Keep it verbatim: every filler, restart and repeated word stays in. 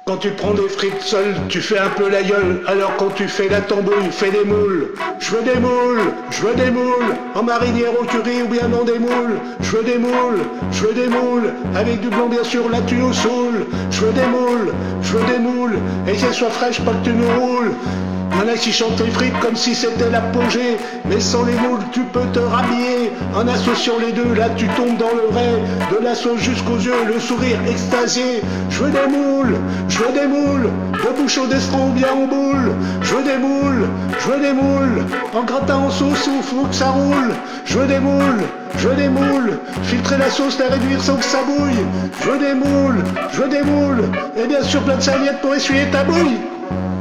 Quand tu prends des frites seul, tu fais un peu la gueule. Alors quand tu fais la tambouille, fais des moules. Je veux des moules, je veux des moules. En marinière au curry ou bien dans des moules. Je veux des moules, je veux des moules. Avec du blanc bien sûr, là tu nous saoules. Je veux des moules, je veux des moules. Et qu'elles soient fraîches, pas que tu nous roules. Y'en a qui chantent les frites comme si c'était l'apogée. Mais sans les moules, tu peux te rhabiller. En associant les deux, là tu tombes dans le vrai. De la sauce jusqu'aux yeux, le sourire extasié. Je veux des moules, je veux des moules. De bouche au destron ou bien en boule. Je veux des moules, je veux des moules. En gratin, en sauce, ou faut que ça roule. Je veux des moules, je veux des moules. Filtrer la sauce, la réduire sans que ça bouille. Je veux des moules, je veux des moules. Et bien sûr plein de serviettes pour essuyer ta bouille.